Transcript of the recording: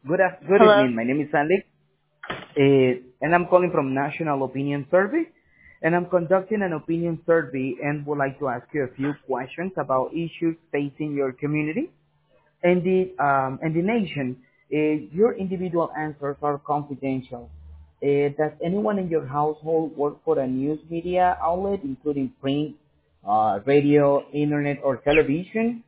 Good Hello. evening. My name is Alex, and I'm calling from National Opinion Survey, and I'm conducting an opinion survey and would like to ask you a few questions about issues facing your community and the nation. Your individual answers are confidential. Does anyone in your household work for a news media outlet, including print, radio, internet, or television?